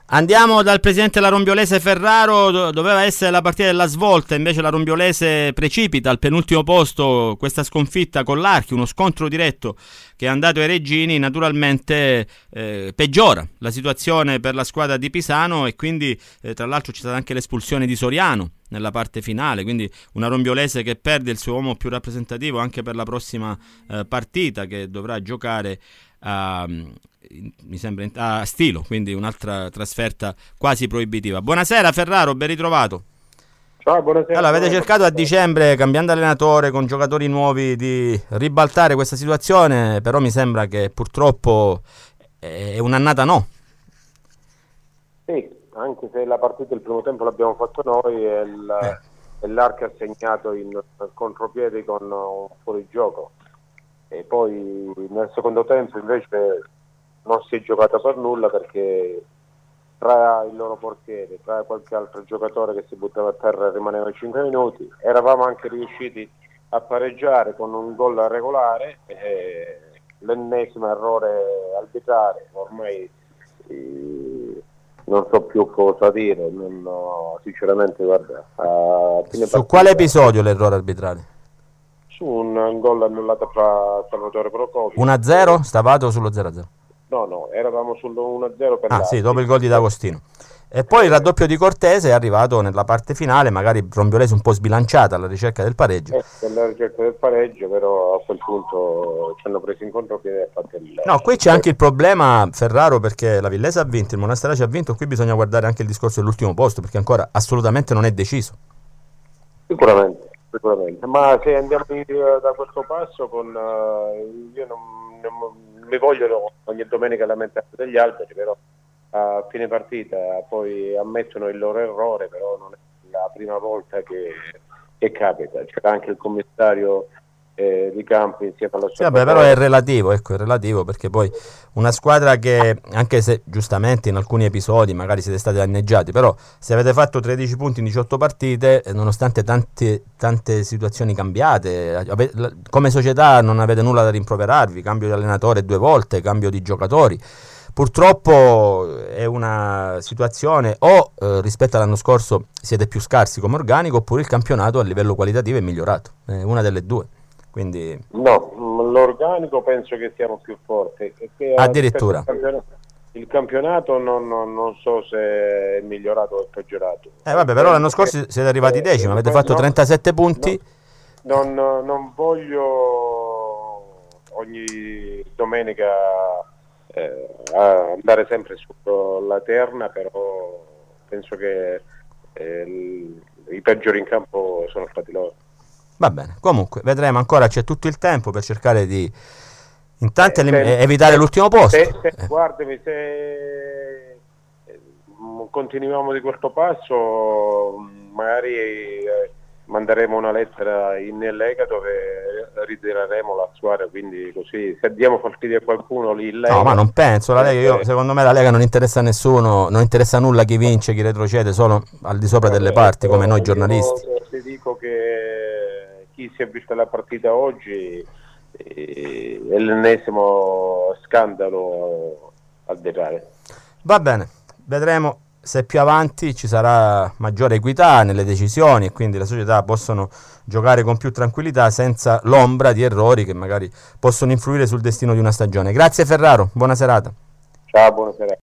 Andiamo dal presidente della Rombiolese Ferraro. Doveva essere la partita della svolta, invece la Rombiolese precipita al penultimo posto. Questa sconfitta con l'Archi, uno scontro diretto che è andato ai Reggini, naturalmente peggiora la situazione per la squadra di Pisano, e quindi tra l'altro c'è stata anche l'espulsione di Soriano nella parte finale, quindi una Rombiolese che perde il suo uomo più rappresentativo anche per la prossima partita, che dovrà giocare mi sembra a Stilo, quindi un'altra trasferta quasi proibitiva. Buonasera Ferraro, ben ritrovato. Ciao, buonasera. Allora, avete cercato a dicembre, cambiando allenatore, con giocatori nuovi, di ribaltare questa situazione, però mi sembra che purtroppo è un'annata no. Sì, anche se la partita il primo tempo l'abbiamo fatto noi e l'Arca ha segnato in contropiede con un fuorigioco, e poi nel secondo tempo invece non si è giocata per nulla, perché tra il loro portiere, tra qualche altro giocatore che si buttava a terra e rimaneva 5 minuti, eravamo anche riusciti a pareggiare con un gol regolare, l'ennesimo errore arbitrale. Ormai non so più cosa dire, sinceramente, guarda. Su quale episodio l'errore arbitrale? Su un gol annullato fra Salvatore Procopio. 1-0? Stavate sullo 0-0? No, eravamo sull'1-0 per sì, dopo il gol di D'Agostino. E poi il raddoppio di Cortese è arrivato nella parte finale, magari Rombiolese un po' sbilanciata alla ricerca del pareggio. Alla ricerca del pareggio, però a quel punto ci hanno preso in contropiede e fatto il... No, qui c'è anche il problema, Ferraro, perché la Villese ha vinto, il Monasterace ha vinto, qui bisogna guardare anche il discorso dell'ultimo posto, perché ancora assolutamente non è deciso. Sicuramente. Ma se andiamo da questo passo, io non mi vogliono ogni domenica lamentare degli alberi, però a fine partita poi ammettono il loro errore, però non è la prima volta che capita. C'era anche il commissario di campo insieme allo sì, vabbè, però è relativo, perché poi una squadra che, anche se giustamente in alcuni episodi magari siete stati danneggiati, però se avete fatto 13 punti in 18 partite, nonostante tante situazioni cambiate, come società non avete nulla da rimproverarvi, cambio di allenatore 2 volte, cambio di giocatori. Purtroppo è una situazione, o rispetto all'anno scorso siete più scarsi come organico, oppure il campionato a livello qualitativo è migliorato, una delle due. Quindi... No, l'organico penso che siamo più forti. Addirittura. Il campionato non so se è migliorato o è peggiorato. Vabbè, però l'anno scorso siete arrivati decimi, avete fatto 37 punti. Non voglio ogni domenica andare sempre sulla terna, però penso che i peggiori in campo sono stati loro. Va bene, comunque vedremo, ancora c'è tutto il tempo per cercare di intanto evitare l'ultimo posto. Guardami, se continuiamo di questo passo, magari manderemo una lettera in Lega dove ritireremo la squadra, quindi così se diamo fastidio a qualcuno lì in Lega... No, ma non penso, la Lega, secondo me la Lega non interessa a nessuno, non interessa nulla chi vince, chi retrocede, solo al di sopra delle parti, come noi giornalisti. Ti dico che chi si è visto la partita oggi è l'ennesimo scandalo arbitrale. Va bene, vedremo se più avanti ci sarà maggiore equità nelle decisioni e quindi le società possono giocare con più tranquillità senza l'ombra di errori che magari possono influire sul destino di una stagione. Grazie Ferraro, buona serata. Ciao, buona serata.